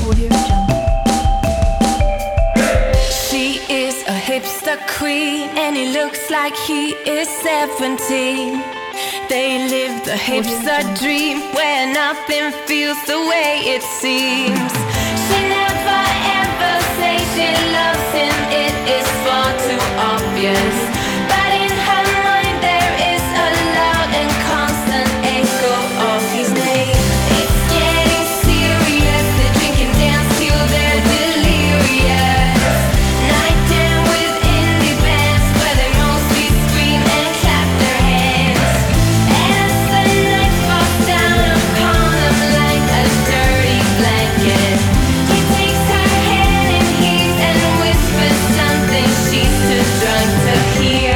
Audio Jungle. She is a hipster queen, and he looks like he is 17. They live the hipster dream, where nothing feels the way it seems. She never ever says she loves him, it is far too obvious. But in her mind there is a loud and constant echo of his name. It's getting serious, they drink and dance till they're delirious. Night down with indie bands, where they mostly scream and clap their hands. As the night falls down upon them like a dirty blanket, he takes her hand in his and whispers something she's too drunk to hear.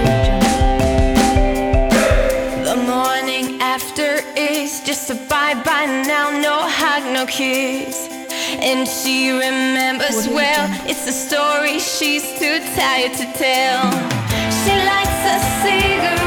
The morning after is just a bye-bye now, no hug, no kiss. And she remembers well, it's a story she's too tired to tell. She lights a cigarette